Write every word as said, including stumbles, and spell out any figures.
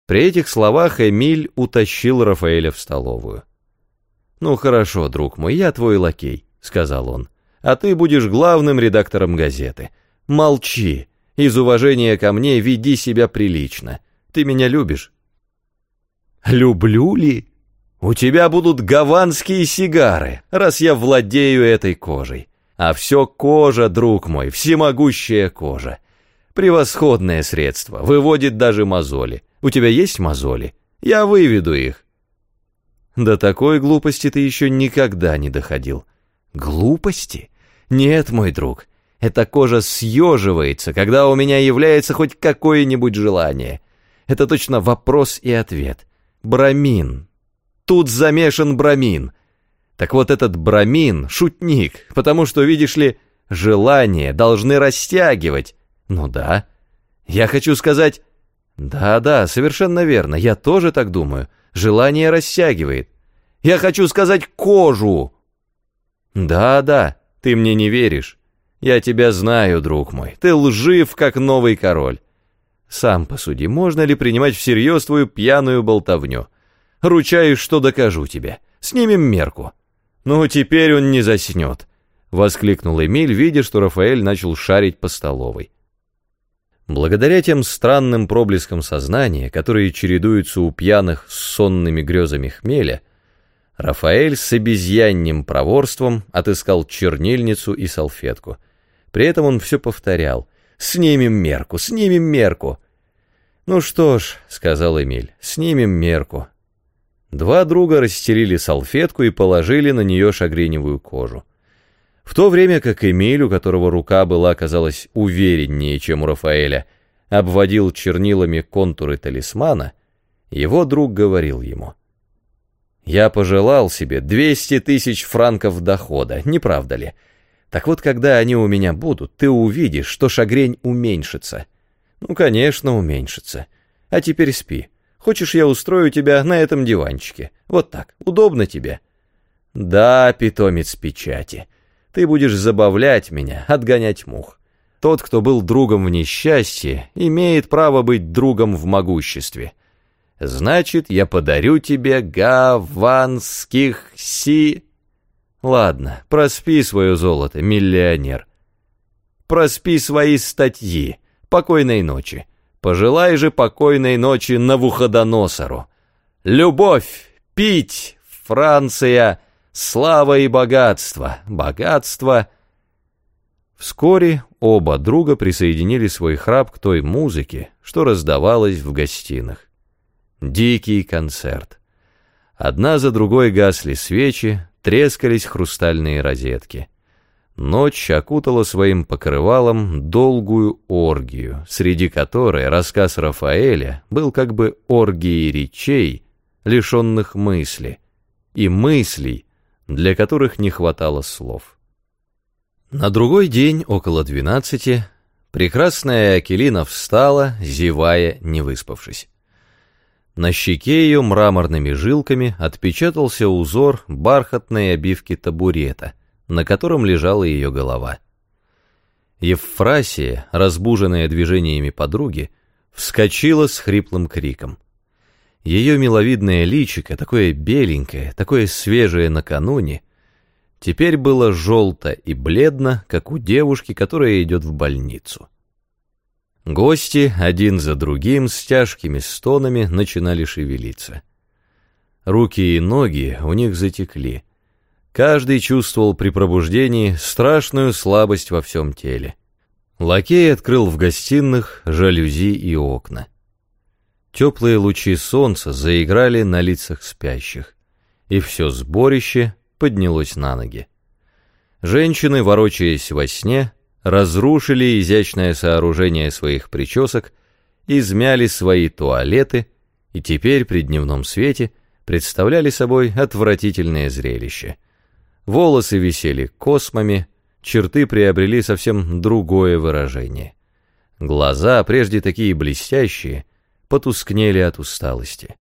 При этих словах Эмиль утащил Рафаэля в столовую. «Ну хорошо, друг мой, я твой лакей», — сказал он, — «а ты будешь главным редактором газеты. Молчи, из уважения ко мне веди себя прилично. Ты меня любишь?» «Люблю ли? У тебя будут гаванские сигары, раз я владею этой кожей. А все кожа, друг мой, всемогущая кожа. Превосходное средство, выводит даже мозоли. У тебя есть мозоли? Я выведу их». До такой глупости ты еще никогда не доходил. Глупости? Нет, мой друг, эта кожа съеживается, когда у меня является хоть какое-нибудь желание. Это точно вопрос и ответ. Брамин. Тут замешан брамин. Так вот этот брамин — шутник, потому что, видишь ли, желания должны растягивать. Ну да. Я хочу сказать... Да-да, совершенно верно, я тоже так думаю. Желание растягивает. Я хочу сказать кожу. Да-да, ты мне не веришь. Я тебя знаю, друг мой. Ты лжив, как новый король. Сам посуди, можно ли принимать всерьез твою пьяную болтовню? Ручаюсь, что докажу тебе. Снимем мерку. Ну, теперь он не заснет, — воскликнул Эмиль, видя, что Рафаэль начал шарить по столовой. Благодаря тем странным проблескам сознания, которые чередуются у пьяных с сонными грезами хмеля, Рафаэль с обезьяньим проворством отыскал чернильницу и салфетку. При этом он все повторял: «Снимем мерку, снимем мерку». «Ну что ж», — сказал Эмиль, — «снимем мерку». Два друга расстелили салфетку и положили на нее шагреневую кожу. В то время как Эмиль, у которого рука была, казалось, увереннее, чем у Рафаэля, обводил чернилами контуры талисмана, его друг говорил ему: «Я пожелал себе двести тысяч франков дохода, не правда ли? Так вот, когда они у меня будут, ты увидишь, что шагрень уменьшится». «Ну, конечно, уменьшится. А теперь спи. Хочешь, я устрою тебя на этом диванчике? Вот так, удобно тебе?» «Да, питомец печати. Ты будешь забавлять меня, отгонять мух. Тот, кто был другом в несчастье, имеет право быть другом в могуществе. Значит, я подарю тебе гаванских си...» «Ладно, проспи свое золото, миллионер. Проспи свои статьи. Покойной ночи. Пожелай же покойной ночи Навуходоносору. Любовь, пить, Франция, слава и богатство, богатство...» Вскоре оба друга присоединили свой храп к той музыке, что раздавалась в гостиных. Дикий концерт. Одна за другой гасли свечи, трескались хрустальные розетки. Ночь окутала своим покрывалом долгую оргию, среди которой рассказ Рафаэля был как бы оргией речей, лишенных мысли, и мыслей, для которых не хватало слов. На другой день, около двенадцати, прекрасная Акелина встала, зевая, не выспавшись. На щеке ее мраморными жилками отпечатался узор бархатной обивки табурета, на котором лежала ее голова. Евфрасия, разбуженная движениями подруги, вскочила с хриплым криком. Ее миловидное личико, такое беленькое, такое свежее накануне, теперь было желто и бледно, как у девушки, которая идет в больницу. Гости один за другим с тяжкими стонами начинали шевелиться. Руки и ноги у них затекли. Каждый чувствовал при пробуждении страшную слабость во всем теле. Лакей открыл в гостиных жалюзи и окна. Теплые лучи солнца заиграли на лицах спящих, и все сборище поднялось на ноги. Женщины, ворочаясь во сне, разрушили изящное сооружение своих причесок, измяли свои туалеты и теперь при дневном свете представляли собой отвратительное зрелище. Волосы висели космами, черты приобрели совсем другое выражение. Глаза, прежде такие блестящие, потускнели от усталости.